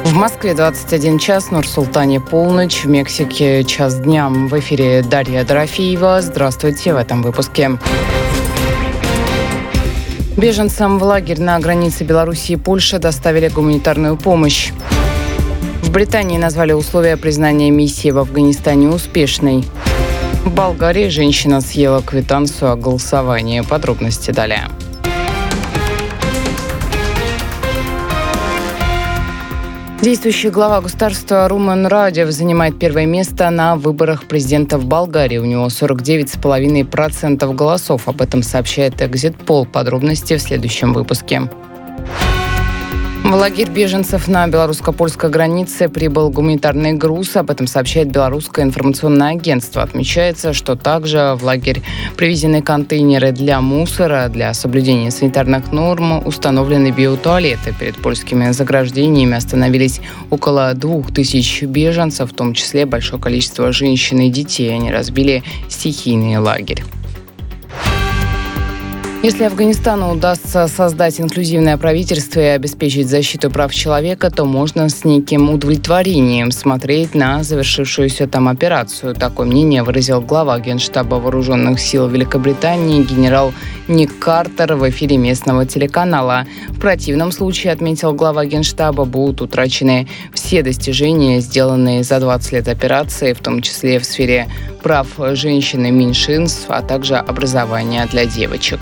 В Москве 21 час, Нур-Султане полночь, в Мексике час дня. В эфире Дарья Дорофеева. Здравствуйте в этом выпуске. Беженцам в лагерь на границе Беларуси и Польши доставили гуманитарную помощь. В Британии назвали условия признания миссии в Афганистане успешной. В Болгарии женщина съела квитанцию о голосовании. Подробности далее. Действующий глава государства Румен Радев занимает первое место на выборах президента в Болгарии. У него 49,5% голосов. Об этом сообщает Экзит-Пол. Подробности в следующем выпуске. В лагерь беженцев на белорусско-польской границе прибыл гуманитарный груз. Об этом сообщает Белорусское информационное агентство. Отмечается, что также в лагерь привезены контейнеры для мусора. Для соблюдения санитарных норм установлены биотуалеты. Перед польскими заграждениями остановились около 2000 беженцев, в том числе большое количество женщин и детей. Они разбили стихийный лагерь. Если Афганистану удастся создать инклюзивное правительство и обеспечить защиту прав человека, то можно с неким удовлетворением смотреть на завершившуюся там операцию. Такое мнение выразил глава Генштаба Вооруженных сил Великобритании генерал Ник Картер в эфире местного телеканала. В противном случае, отметил глава Генштаба, будут утрачены все достижения, сделанные за 20 лет операции, в том числе в сфере прав женщин и меньшинств, а также образования для девочек.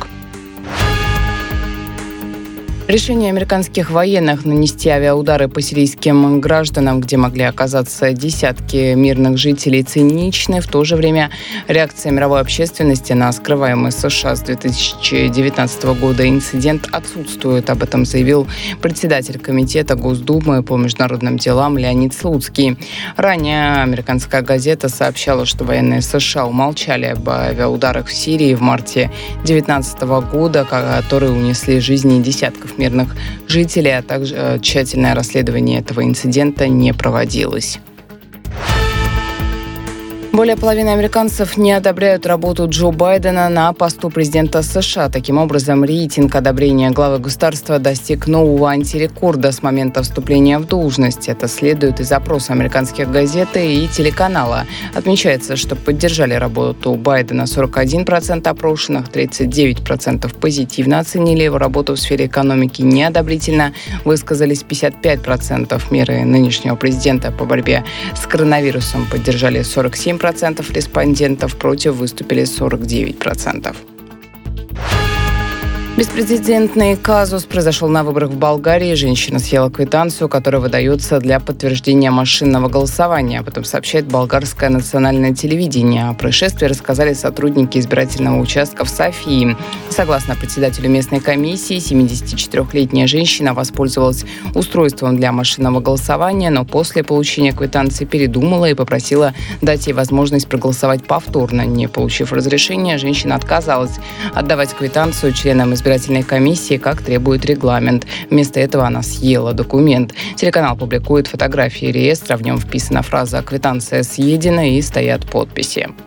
Решение американских военных нанести авиаудары по сирийским гражданам, где могли оказаться десятки мирных жителей, циничны. В то же время реакция мировой общественности на скрываемый США с 2019 года инцидент отсутствует. Об этом заявил председатель Комитета Госдумы по международным делам Леонид Слуцкий. Ранее американская газета сообщала, что военные США умолчали об авиаударах в Сирии в марте 2019 года, которые унесли жизни десятков мирных жителей, а также тщательное расследование этого инцидента не проводилось. Более половины американцев не одобряют работу Джо Байдена на посту президента США. Таким образом, рейтинг одобрения главы государства достиг нового антирекорда с момента вступления в должность. Это следует из опроса американских газет и телеканала. Отмечается, что поддержали работу Байдена 41% опрошенных, 39% позитивно оценили его работу в сфере экономики, неодобрительно высказались 55%. Меры нынешнего президента по борьбе с коронавирусом поддержали 47%. Респондентов, против выступили 49%. Беспрецедентный казус произошел на выборах в Болгарии. Женщина съела квитанцию, которая выдается для подтверждения машинного голосования. Об этом сообщает болгарское национальное телевидение. О происшествии рассказали сотрудники избирательного участка в Софии. Согласно председателю местной комиссии, 74-летняя женщина воспользовалась устройством для машинного голосования, но после получения квитанции передумала и попросила дать ей возможность проголосовать повторно. Не получив разрешения, женщина отказалась отдавать квитанцию членам избирательной комиссии, как требует регламент. Вместо этого она съела документ. Телеканал публикует фотографии реестра. В нем вписана фраза «Квитанция съедена» и стоят подписи.